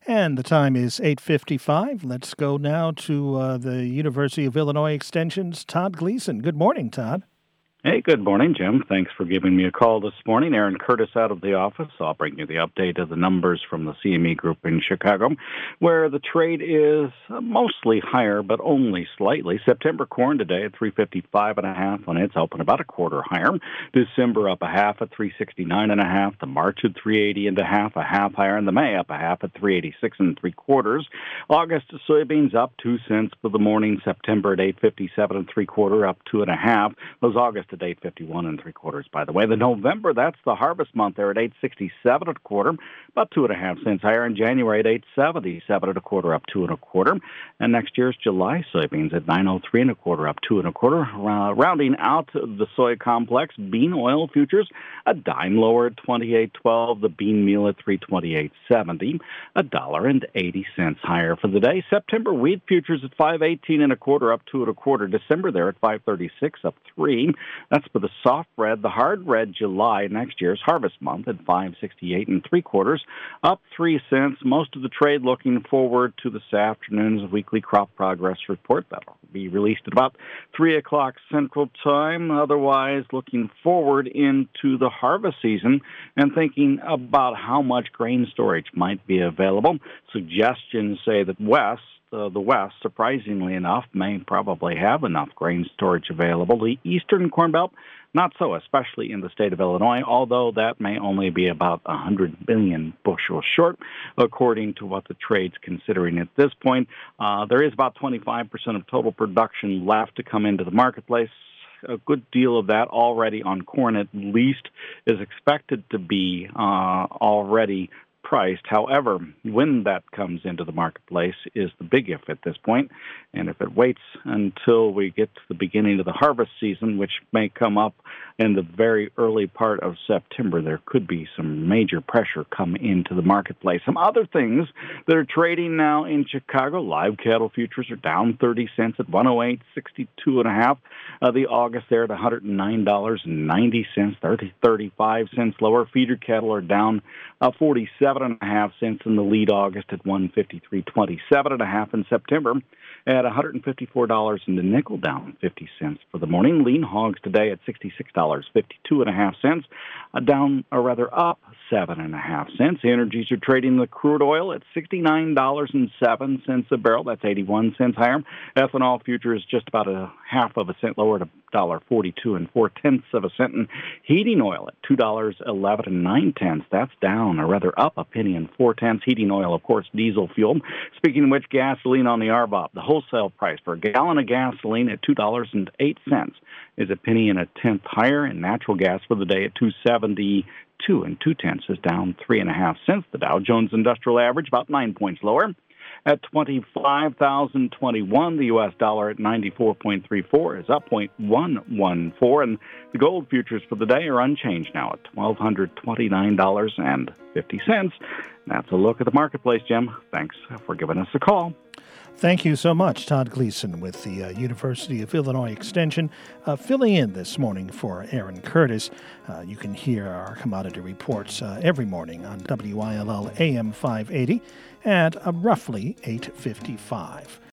And the time is 8:55. Let's go now to the University of Illinois Extension's Todd Gleason. Good morning, Todd. Hey, good morning, Jim. Thanks for giving me a call this morning. Aaron Curtis out of the office. I'll bring you the update of the numbers from the CME Group in Chicago, where the trade is mostly higher, but only slightly. September corn today at 355.5 on its open, about a quarter higher. December up a half at 369.5. The March at 380.5, a half higher, and the May up a half at 386.75. August soybeans up 2 cents for the morning. September at 857.75, up 2.5. Those August at 851.75, by the way. The November, that's the harvest month there at 867.25, about 2.5 cents higher. In January at 877.25, up 2.25. And next year's July soybeans at 903.25, up 2.25. Rounding out the soy complex, bean oil futures a dime lower at 28.12. The bean meal at 328.70, $1.80 higher for the day. September wheat futures at 518.25, up 2.25. December there at 536, up 3. That's for the soft red. The hard red July, next year's harvest month, at 568.75, up 3 cents. Most of the trade looking forward to this afternoon's weekly crop progress report. That'll be released at about 3 o'clock Central Time. Otherwise, looking forward into the harvest season and thinking about how much grain storage might be available. Suggestions say that the West, surprisingly enough, may probably have enough grain storage available. The Eastern Corn Belt, not so, especially in the state of Illinois, although that may only be about 100 million bushels short, according to what the trade's considering at this point. There is about 25% of total production left to come into the marketplace. A good deal of that already on corn, at least, is expected to be already priced. However, when that comes into the marketplace is the big if at this point. And if it waits until we get to the beginning of the harvest season, which may come up in the very early part of September, there could be some major pressure come into the marketplace. Some other things that are trading now in Chicago, live cattle futures are down 30 cents at 108.62.5. The August there at $109.90, 35 cents lower. Feeder cattle are down 47.5 cents in the lead August at 153.27.5. In September at $154 and a nickel, down 50 cents for the morning. Lean hogs today at $66.52.5, down or rather up 7.5 cents. Energies are trading the crude oil at $69.07 a barrel. That's 81 cents higher. Ethanol futures just about a half of a cent lower at $1.42 cents. And heating oil at $2.11 That's down or rather up a penny and 4 cents. Heating oil, of course, diesel fuel. Speaking of which, gasoline on the RBOB, the wholesale price for a gallon of gasoline at $2.08 is a penny and a tenth higher, and natural gas for the day at $2.72 2.2 is down 3.5 cents. The Dow Jones Industrial Average about 9 points lower at 25,021. The U.S. dollar at 94.34 is up 0.114, and the gold futures for the day are unchanged now at $1,229.50. That's a look at the marketplace, Jim. Thanks for giving us a call. Thank you so much, Todd Gleason with the University of Illinois Extension, filling in this morning for Aaron Curtis. You can hear our commodity reports every morning on WILL AM 580 at roughly 8:55.